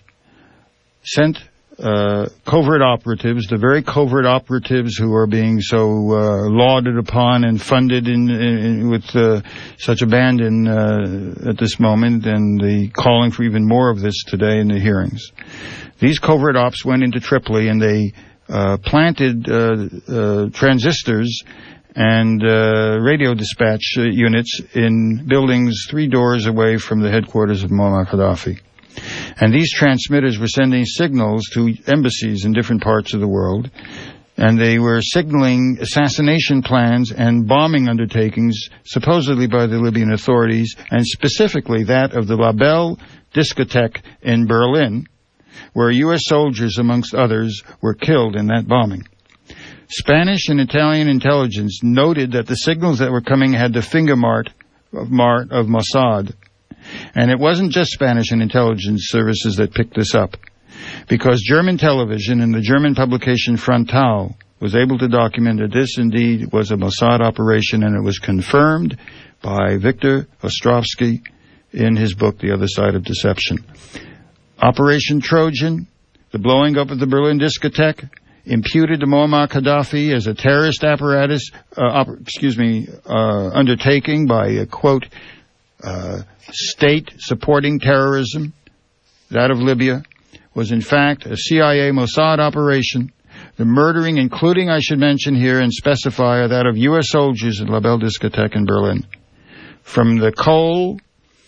sent uh, covert operatives, the very covert operatives who are being so uh, lauded upon and funded in, in, with uh, such abandon uh, at this moment, and the calling for even more of this today in the hearings. These covert ops went into Tripoli and they Uh, planted uh, uh, transistors and uh, radio dispatch uh, units in buildings three doors away from the headquarters of Muammar Gaddafi. And these transmitters were sending signals to embassies in different parts of the world, and they were signaling assassination plans and bombing undertakings, supposedly by the Libyan authorities, and specifically that of the La Belle discotheque in Berlin, where U S soldiers, amongst others, were killed in that bombing. Spanish and Italian intelligence noted that the signals that were coming had the finger mark of, mark of Mossad. And it wasn't just Spanish and intelligence services that picked this up, because German television and the German publication Frontal was able to document that this indeed was a Mossad operation, and it was confirmed by Victor Ostrovsky in his book, The Other Side of Deception. Operation Trojan, the blowing up of the Berlin discotheque, imputed to Muammar Gaddafi as a terrorist apparatus, uh, op- excuse me, uh, undertaking by a, quote, uh, state supporting terrorism, that of Libya, was in fact a C I A Mossad operation. The murdering, including, I should mention here and specify, that of U S soldiers at La Belle discotheque in Berlin. From the Cole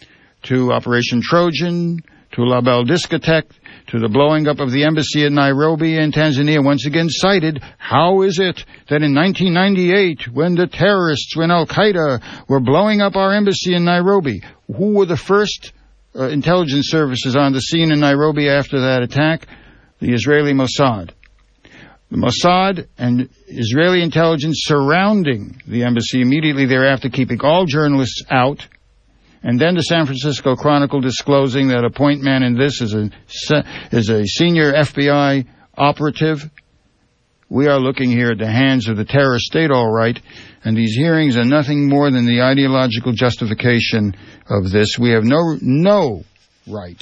to Operation Trojan, to La Belle discotheque, to the blowing up of the embassy in Nairobi in Tanzania, once again cited, how is it that in nineteen ninety-eight, when the terrorists, when Al-Qaeda were blowing up our embassy in Nairobi, who were the first uh, intelligence services on the scene in Nairobi after that attack? The Israeli Mossad. The Mossad and Israeli intelligence surrounding the embassy immediately thereafter, keeping all journalists out. And then the San Francisco Chronicle disclosing that a point man in this is a is a senior F B I operative. We are looking here at the hands of the terrorist state, all right, And these hearings are nothing more than the ideological justification of this. We have no no right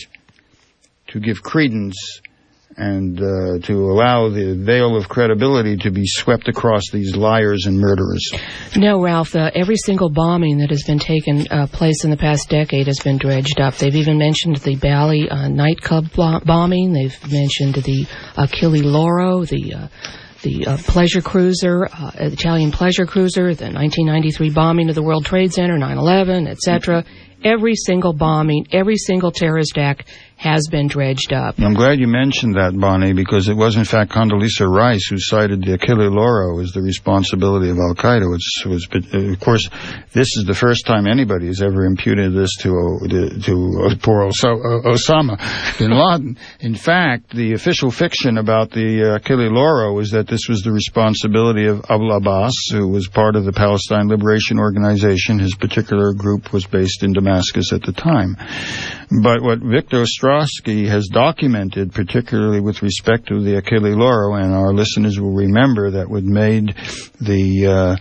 to give credence and uh, to allow the veil of credibility to be swept across these liars and murderers. No, Ralph, uh, every single bombing that has been taken uh, place in the past decade has been dredged up. They've even mentioned the Bali uh, nightclub bombing. They've mentioned the Achille Lauro, the uh, the uh, pleasure cruiser, uh, Italian pleasure cruiser, the nineteen ninety-three bombing of the World Trade Center, nine eleven, et cetera. Every single bombing, every single terrorist act has been dredged up. I'm glad you mentioned that, Bonnie, because it was, in fact, Condoleezza Rice who cited the Achille Lauro as the responsibility of Al-Qaeda. Which was, of course, this is the first time anybody has ever imputed this to to, to poor Osama bin Laden. In fact, the official fiction about the Achille Lauro is that this was the responsibility of Abu Abbas, who was part of the Palestine Liberation Organization. His particular group was based in Damascus at the time. But what Victor Ostrowski has documented, particularly with respect to the Achille Lauro, and our listeners will remember that what made the uh,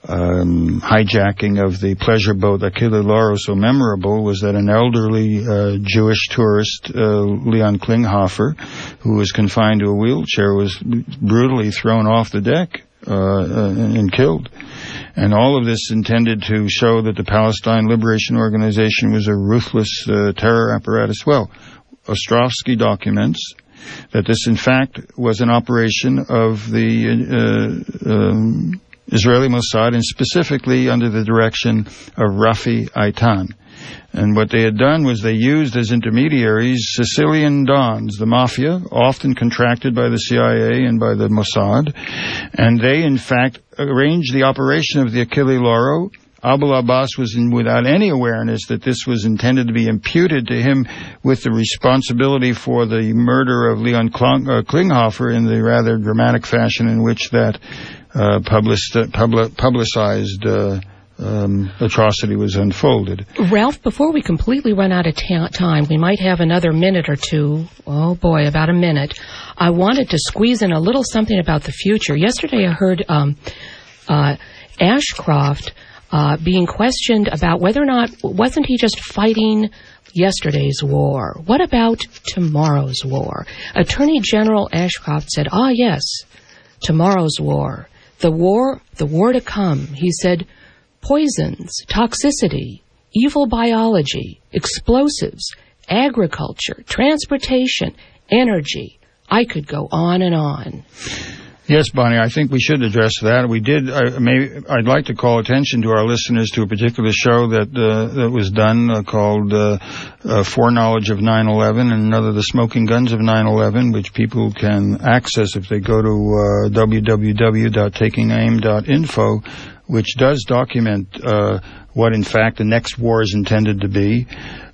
um, hijacking of the pleasure boat Achille Lauro so memorable was that an elderly uh, Jewish tourist, uh, Leon Klinghoffer, who was confined to a wheelchair, was brutally thrown off the deck uh, uh, and killed. And all of this intended to show that the Palestine Liberation Organization was a ruthless uh, terror apparatus. Well, Ostrowski documents that this, in fact, was an operation of the uh, um, Israeli Mossad, and specifically under the direction of Rafi Eitan. And what they had done was they used as intermediaries Sicilian dons, the mafia, often contracted by the C I A and by the Mossad. And they, in fact, arranged the operation of the Achille Lauro. Abu Abbas was in, without any awareness that this was intended to be imputed to him with the responsibility for the murder of Leon Klinghoffer in the rather dramatic fashion in which that uh, publicized, publi- publicized uh, Um, atrocity was unfolded. Ralph, before we completely run out of ta- time, we might have another minute or two. Oh boy, about a minute. I wanted to squeeze in a little something about the future. Yesterday I heard um, uh, Ashcroft uh, being questioned about whether or not, wasn't he just fighting yesterday's war? What about tomorrow's war? Attorney General Ashcroft said, ah yes, tomorrow's war. The war, the war to come. He said, poisons, toxicity, evil biology, explosives, agriculture, transportation, energy. I could go on and on. Yes, Bonnie, I think we should address that. We did. I, may, I'd like to call attention to our listeners to a particular show that uh, that was done uh, called uh, uh, Foreknowledge of nine eleven, and another The Smoking Guns of nine eleven, which people can access if they go to uh, w w w dot taking aim dot info, which does document uh, what, in fact, the next war is intended to be.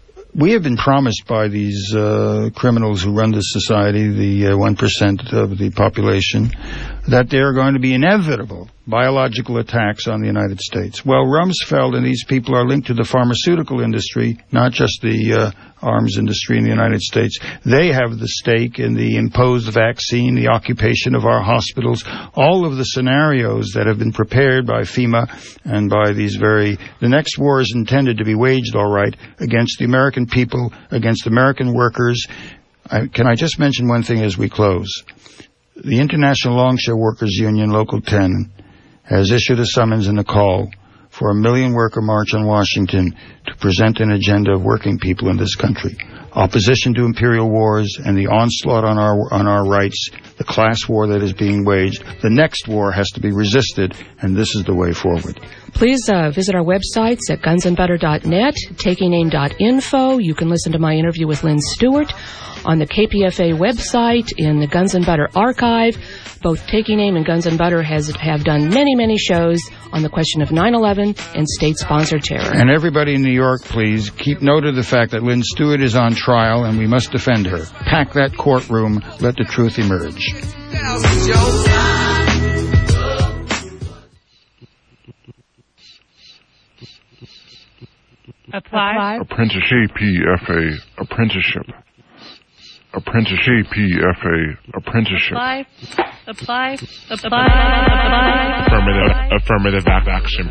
We have been promised by these uh, criminals who run this society, the uh, one percent of the population, that there are going to be inevitable biological attacks on the United States. Well, Rumsfeld and these people are linked to the pharmaceutical industry, not just the uh, arms industry in the United States. They have the stake in the imposed vaccine, the occupation of our hospitals, all of the scenarios that have been prepared by FEMA and by these very... The next war is intended to be waged, all right, against the American people, against American workers. I, can I just mention one thing as we close? The International Longshore Workers Union, Local ten, has issued a summons and a call for a million worker march on Washington to present an agenda of working people in this country. Opposition to imperial wars and the onslaught on our on our rights, the class war that is being waged. The next war has to be resisted, and this is the way forward. Please uh, visit our websites at guns and butter dot net, taking aim dot info. You can listen to my interview with Lynn Stewart on the K P F A website, in the Guns and Butter archive. Both Taking Aim and Guns and Butter has have done many, many shows on the question of nine eleven and state-sponsored terror. And everybody in New York, please, keep note of the fact that Lynn Stewart is on trial and we must defend her. Pack that courtroom. Let the truth emerge. Apply. Apprenticeship, P F A, apprenticeship. apprenticeship. P F A, apprenticeship. Apply, apply, apply, apply. Affirmative, affirmative action.